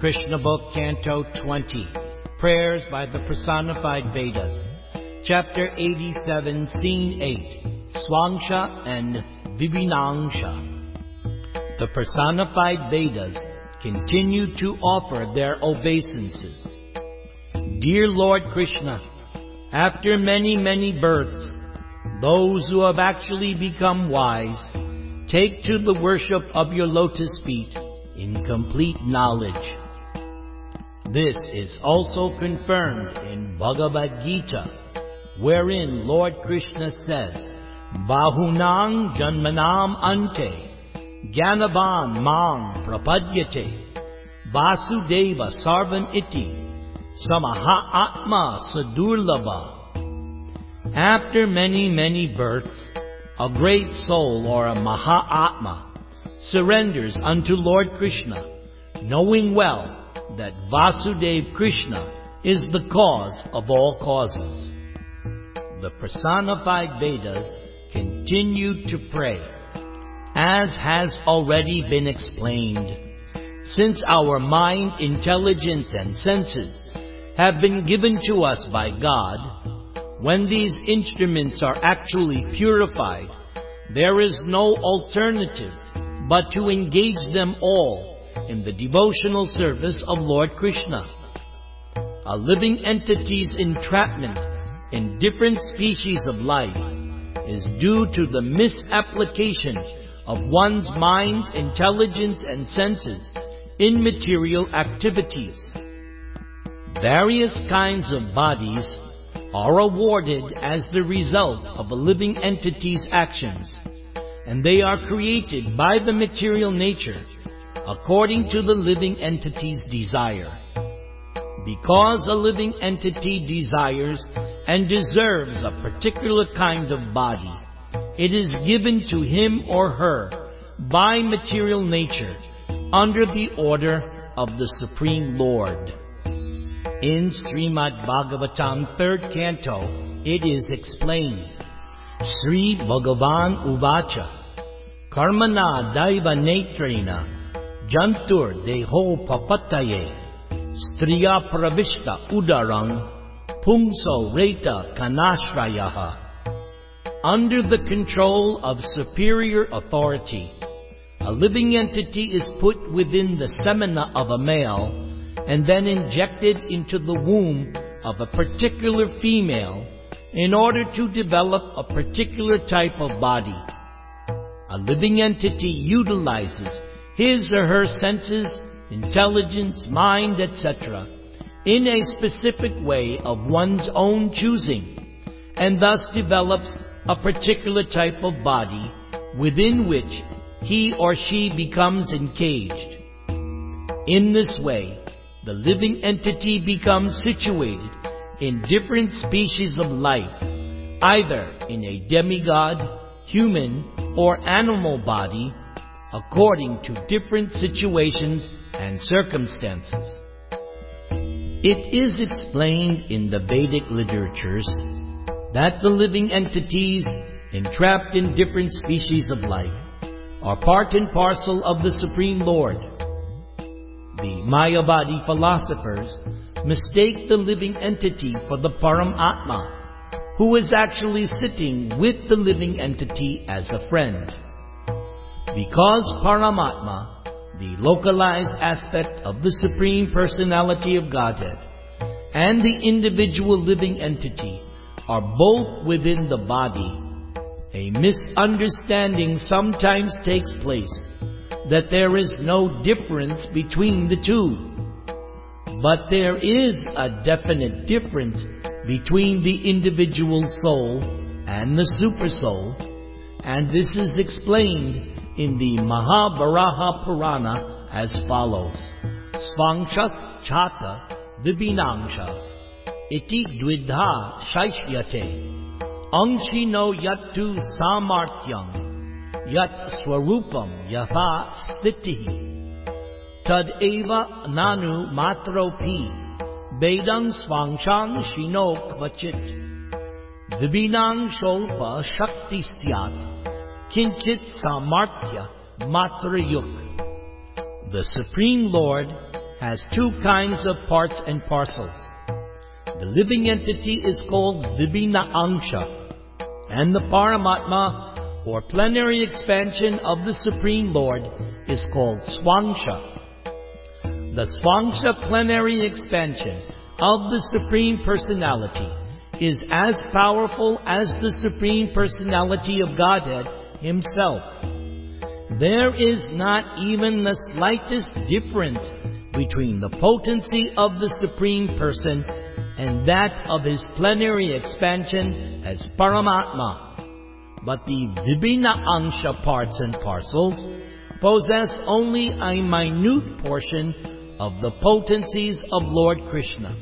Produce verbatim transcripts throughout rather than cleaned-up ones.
Krishna Book, Canto twenty, Prayers by the Personified Vedas, Chapter eighty-seven, Scene eight, Swangsha and Vibhinangsha. The personified Vedas continue to offer their obeisances. Dear Lord Krishna, after many, many births, those who have actually become wise take to the worship of your lotus feet in complete knowledge. This is also confirmed in Bhagavad Gita, wherein Lord Krishna says, Bahunang janmanam ante, Gyanavan mang prapadyate, Vasudeva sarvam iti, Samaha atma sadurlabha. After many, many births, a great soul or a Maha-atma surrenders unto Lord Krishna, knowing well that Vasudeva Krishna is the cause of all causes. The personified Vedas continue to pray, as has already been explained. Since our mind, intelligence, and senses have been given to us by God, when these instruments are actually purified, there is no alternative but to engage them all in the devotional service of Lord Krishna. A living entity's entrapment in different species of life is due to the misapplication of one's mind, intelligence, and senses in material activities. Various kinds of bodies are awarded as the result of a living entity's actions, and they are created by the material nature according to the living entity's desire. Because a living entity desires and deserves a particular kind of body, it is given to him or her by material nature under the order of the Supreme Lord. In Srimad Bhagavatam, third canto, it is explained, Sri Bhagavan Uvacha, Karmana Daiva Netrena, Jantur Deho Papataye, Striya Pravishta Udarang, Pumso Reta Kanashrayaha. Under the control of superior authority, a living entity is put within the semina of a male and then injected into the womb of a particular female in order to develop a particular type of body. A living entity utilizes his or her senses, intelligence, mind, et cetera in a specific way of one's own choosing, and thus develops a particular type of body within which he or she becomes encaged. In this way, the living entity becomes situated in different species of life, either in a demigod, human, or animal body, according to different situations and circumstances. It is explained in the Vedic literatures that the living entities entrapped in different species of life are part and parcel of the Supreme Lord. The Mayavadi philosophers mistake the living entity for the Paramatma, who is actually sitting with the living entity as a friend. Because Paramatma, the localized aspect of the Supreme Personality of Godhead, and the individual living entity are both within the body, a misunderstanding sometimes takes place that there is no difference between the two. But there is a definite difference between the individual soul and the supersoul, and this is explained in the Mahabharaha Purana as follows. Svangshas chata vibhinangsha iti dvidha shaishyate angshino yattu samartyam yat swarupam yatha stitihi tad eva nanu matropi bedang svangshang shino kvachit vibhinang sholpa shakti syat kinchit samartya matrayuk. The Supreme Lord has two kinds of parts and parcels. The living entity is called Vibhina Angsha, and the Paramatma, or plenary expansion of the Supreme Lord, is called Swangsha. The Swangsha plenary expansion of the Supreme Personality is as powerful as the Supreme Personality of Godhead Himself. There is not even the slightest difference between the potency of the Supreme Person and that of His plenary expansion as Paramatma. But the Vibhina Angsha parts and parcels possess only a minute portion of the potencies of Lord Krishna.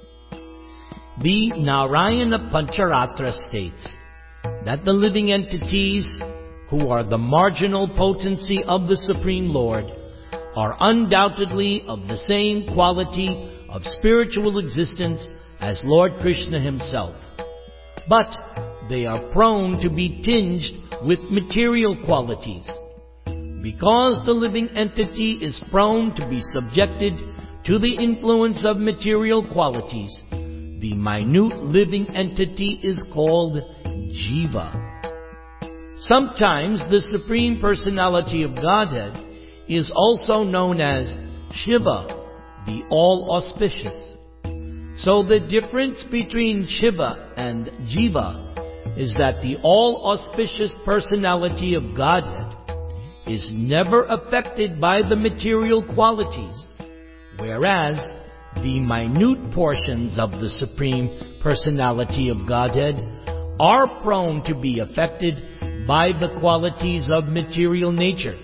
The Narayana Pancharatra states that the living entities, who are the marginal potency of the Supreme Lord, are undoubtedly of the same quality of spiritual existence as Lord Krishna Himself. But they are prone to be tinged with material qualities. Because the living entity is prone to be subjected to the influence of material qualities, the minute living entity is called Jiva. Sometimes the Supreme Personality of Godhead is also known as Shiva, the All-Auspicious. So the difference between Shiva and Jiva is that the All-Auspicious Personality of Godhead is never affected by the material qualities, whereas the minute portions of the Supreme Personality of Godhead are prone to be affected by the qualities of material nature.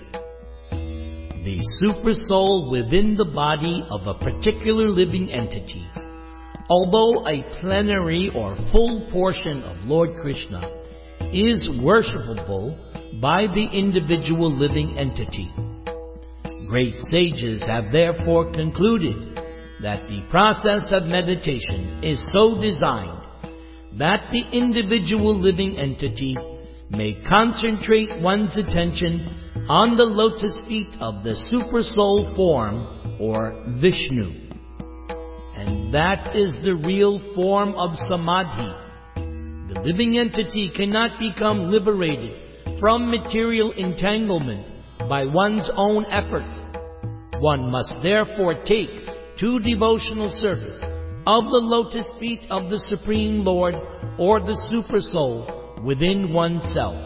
The supersoul within the body of a particular living entity, although a plenary or full portion of Lord Krishna, is worshipable by the individual living entity. Great sages have therefore concluded that the process of meditation is so designed that the individual living entity may concentrate one's attention on the lotus feet of the supersoul form, or Vishnu. And that is the real form of Samadhi. The living entity cannot become liberated from material entanglement by one's own effort. One must therefore take to devotional service of the lotus feet of the Supreme Lord, or the Supersoul within oneself.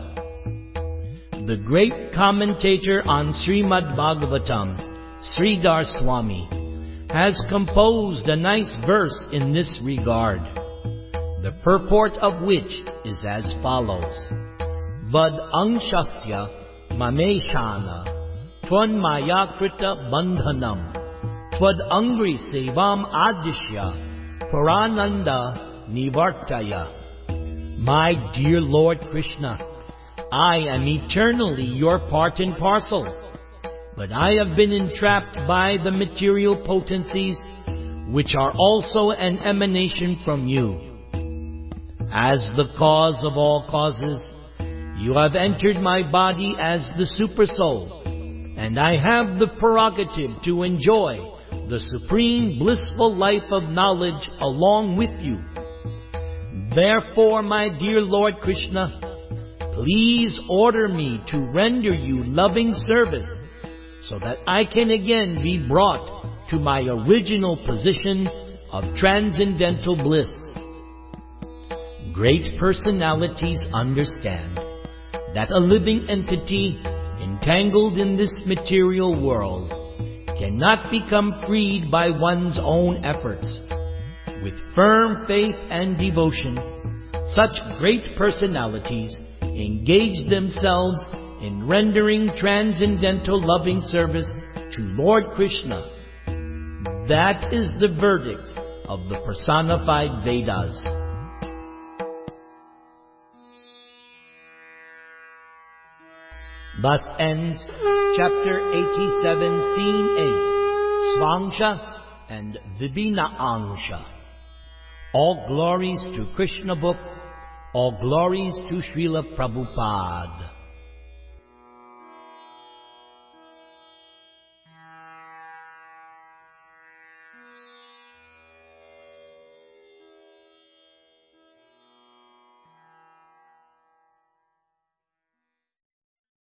The great commentator on Srimad Bhagavatam, Sridhar Swami, has composed a nice verse in this regard, the purport of which is as follows: Vad angshasya mameshana twan maya krita bandhanam tvad angri sevam adishya parananda nivartaya. My dear Lord Krishna, I am eternally your part and parcel, but I have been entrapped by the material potencies, which are also an emanation from you. As the cause of all causes, you have entered my body as the Supersoul, and I have the prerogative to enjoy the supreme blissful life of knowledge along with you. Therefore, my dear Lord Krishna, please order me to render you loving service, so that I can again be brought to my original position of transcendental bliss. Great personalities understand that a living entity entangled in this material world cannot become freed by one's own efforts. With firm faith and devotion, such great personalities engage themselves in rendering transcendental loving service to Lord Krishna. That is the verdict of the personified Vedas. Thus ends chapter eighty-seven, scene eight, Swangsha and Vibhina Angsha. All glories to Krishna Book, all glories to Srila Prabhupada.